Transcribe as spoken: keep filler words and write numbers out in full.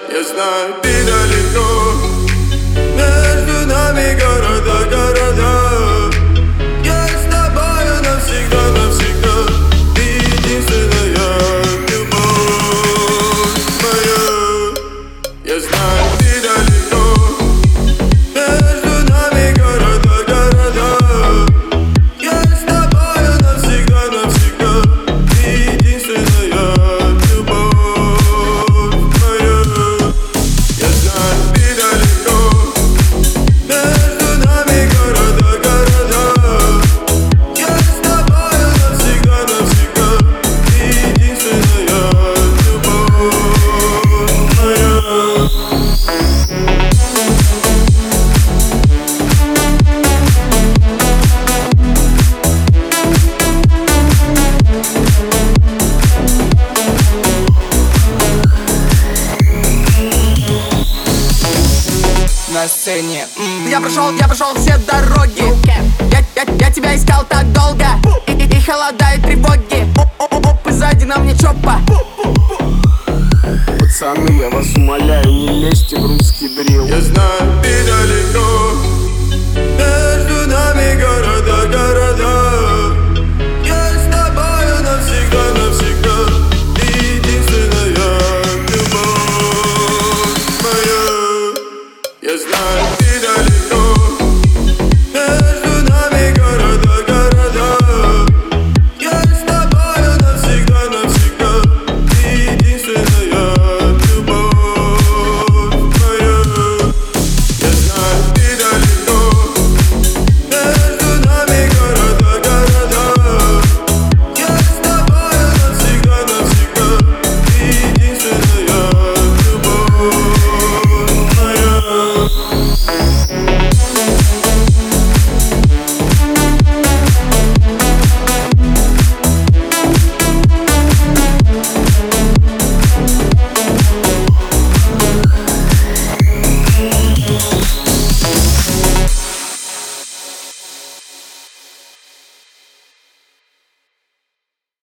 Я знаю, ты далеко, между нами города, города. Я с тобою навсегда, навсегда. Ты единственная любовь моя. Я знаю, ты далеко, между нами города, города. Я с тобою навсегда, навсегда. Ты единственная любовь моя. Я знаю, ты далеко, между нами города, города. Я с тобою навсегда, навсегда. Ты единственная любовь моя. На сцене м-м. Я прошел, я прошел все дороги. я, я, я тебя искал так долго. И, и, и холодают тревоги. Оп-оп-оп, и сзади на мне чопа. Пацаны, я вас умоляю, не лезьте в русский дрил. Я знаю, ты далеко,